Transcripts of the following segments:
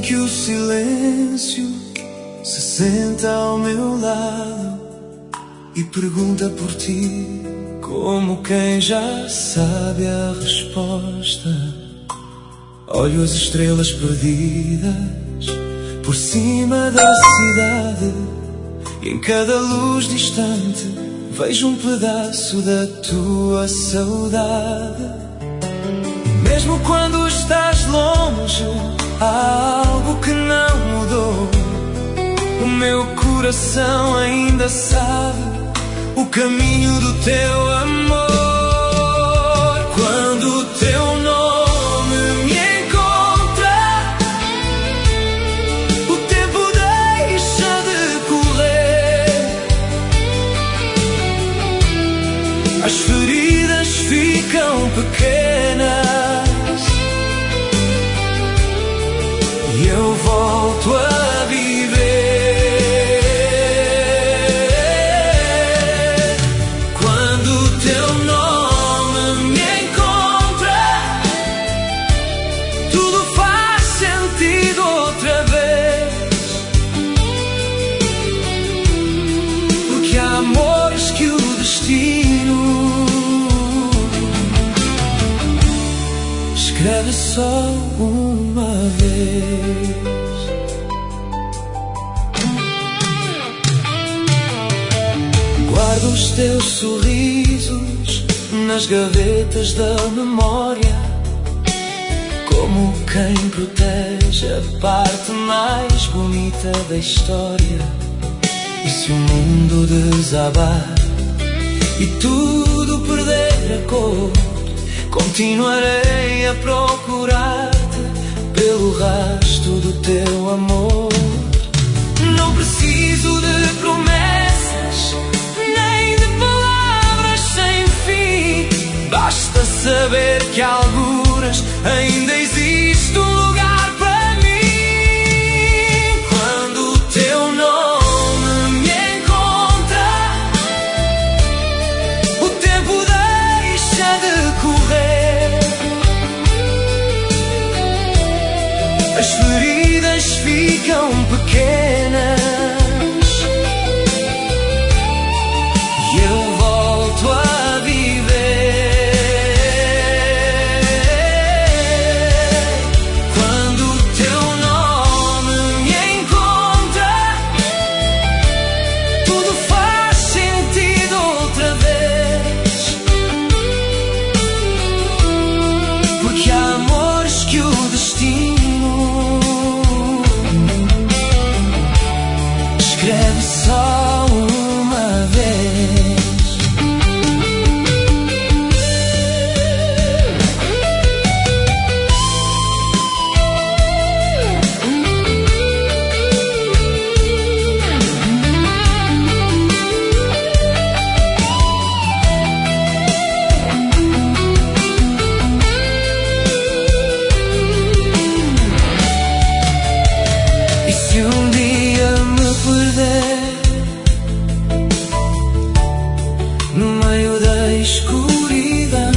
que o silêncio se senta ao meu lado e pergunta por ti, como quem já sabe a resposta. Olho as estrelas perdidas por cima da cidade e em cada luz distante vejo um pedaço da tua saudade. Mesmo quando estás longe, há algo que não mudou. O meu coração ainda sabe o caminho do teu amor. Quando o teu nome me encontra, o tempo deixa de correr. As feridas ficam pequenas e eu volto a viver. Escreve só uma vez. Guardo os teus sorrisos nas gavetas da memória, como quem protege a parte mais bonita da história. E se o mundo desabar e tudo perder a cor, continuarei a procurar-te pelo rastro do teu amor. Não preciso de promessas, nem de palavras sem fim. Basta saber que alguras ainda existe um lugar para mim. Quando o teu nome me encontra, o tempo deixa de correr. As feridas ficam pequenas e eu volto a viver. Quando o teu nome me encontra, tudo faz sentido outra vez. Porque há amores que o destino escreve só uma vez. E se um dia me perder no meio da escuridão,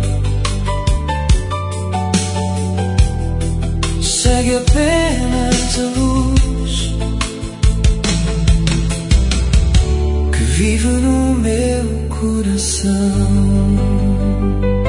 segue apenas a luz que vive no meu coração.